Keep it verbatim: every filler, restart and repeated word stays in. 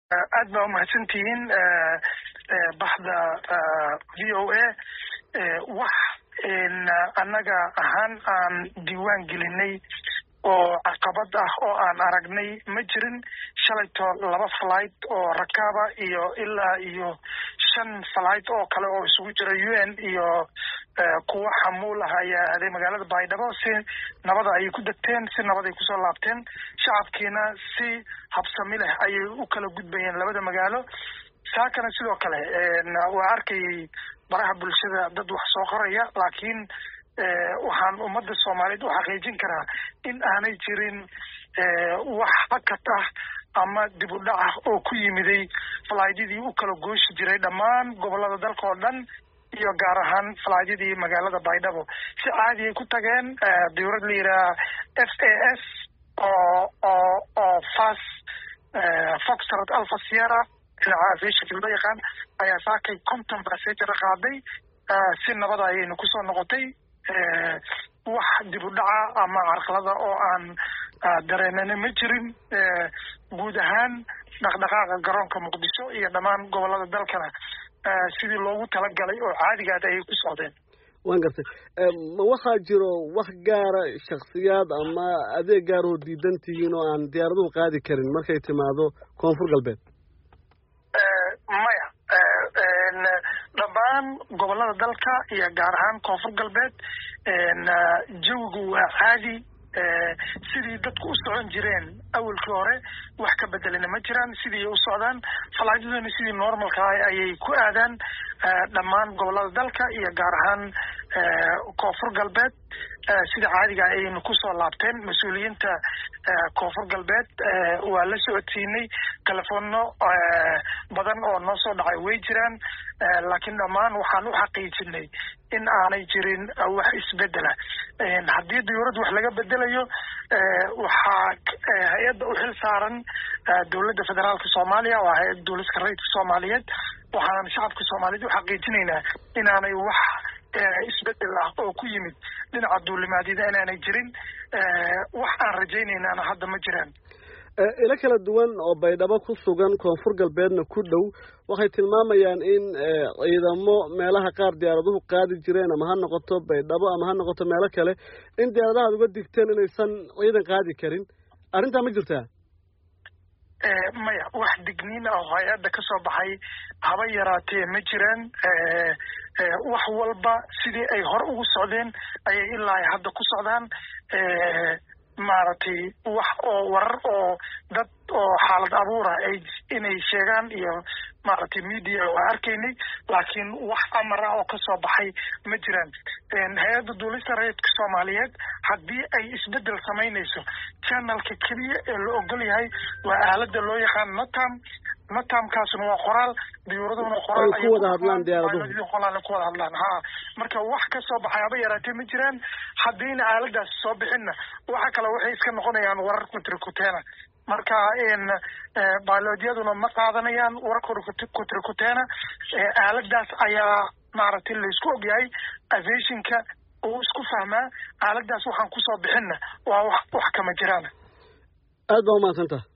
aad baa umahadsantihiin baxda v o a wax annaga ahaan aan diiwaan gelinay oo caqabad ah oo aan aragnay ma jirin. shalayto laba flight oo rakaaba iyo ilaa iyo shan flight oo kale oo isugu jira U N iyo kuwa xamuul ah ayaa aaday magaalada Baydhabo. si nabada ayay ku degteen, si nabad ay kusoo laabteen. shacabkiina si habsami leh ayay u kala gudbayeen labada magaalo. saakana sidoo kale waa arkay baraha bulshada dad wax soo qoraya, laakiin waxaan ummadda Soomaaliyeed u xaqiijin karaa in aanay jirin wax hakad ah ama dib u dhac ah oo ku yimiday flightidii u kala gooshi jiray dhammaan gobolada dalka oo dhan iyo gaar ahaan flightidii magaalada Baydhabo. si caadi ay ku tageen dawlad la yiraahdo F A S oo oo oo fas Foxtrot Alpha Sierra aviation loo yaqaan ayaa saakay konton passenger qaaday. si nabad ayayna kusoo noqotay. wax dib u dhaca ama carqalada oo aan dareenana ma jirin. guud ahaan dhaqdhaqaaqa garoonka Muqdisho iyo dhammaan gobolada dalkana sidii loogu talagalay oo caadigaad ayay ku socdeen. waan gartay ma waxaa jiro wax gaara shakhsiyaad ama adeeg gaar oo diidan tihiin oo aan diyaaraduhu qaadi karin markay timaado koonfur galbeed? maya dhammaan gobolada dalka iyo gaar ahaan koonfur galbeed jawigu waa caadi. sidii dadku u socon jireen awalkii hore wax ka bedelina ma jiraan. sidii u socdaan falaadiduna sidii normalka ah ayay ku aadaan dhammaan gobolada dalka iyo gaar ahaan koonfur galbeed. sida caadiga ayaynu kusoo laabteen. mas-uuliyiinta koonfur galbeed waa la socodsiinay. telefoonno badan oo noo soo dhacay way jiraan, laakiin dhammaan waxaan u xaqiijinay in aanay jirin wax isbedela. haddii dawladda wax laga bedelayo waxaa hay-adda u xil saaran dowladda federaalka Soomaaliya, waa hay-adda dowladda rayidka Soomaaliyeed. waxaan shacabka Soomaaliyeed u xaqiijinaynaa inaanay wax isbedel ah oo ku yimid dhinaca duulimaadyada inaanay jirin. wax aan rajaynaynaana hadda ma jiraan. ila kala duwan oo Baydhabo ku sugan koonfur galbeedna ku dhow waxay tilmaamayaan in ciidamo meelaha qaar diyaaraduhu qaadi jireen ama ha noqoto Baydhabo ama ha noqoto meelo kale in diyaaradaha uga digteen inaysan ciidan qaadi karin. arrintaa ma jirtaa? maya wax digniin ah oo hay-adda ka soo baxay haba yaraatee ma jiraan. wax walba sidii ay hore ugu socdeen ayay ilaa hadda ku socdaan. maaragtay wax oo warar oo dad oo xaalad abuura ay inay sheegaan iyo maaragtay media waa arkaynay, laakiin wax amar ah oo kasoo baxay ma jiraan. hay-adda duulista rayidka Soomaaliyeed haddii ay isbedel samaynayso channelka keliya ee la ogol yahay waa aalada loo yaqaan notam. notamkaasuna waa qoraal, diyuuraduna qoraal ay ku wada hadlaan diyaaraduhu qoraal ku wada hadlaan. ha marka wax ka soo baxay haba yaraatee ma jiraan. haddiina aaladaas soo bixinna waxa kale waxay iska noqonayaan warar kutrikuteena. marka biologiyaduna ma qaadanayaan warar kutrikuteena. aaladaas ayaa maaragtay laysku ogyahay aviationka uu isku fahmaa. aaladaas waxaan kusoo bixinna waa wax wax kama jiraan. aad baa umahadsantaha.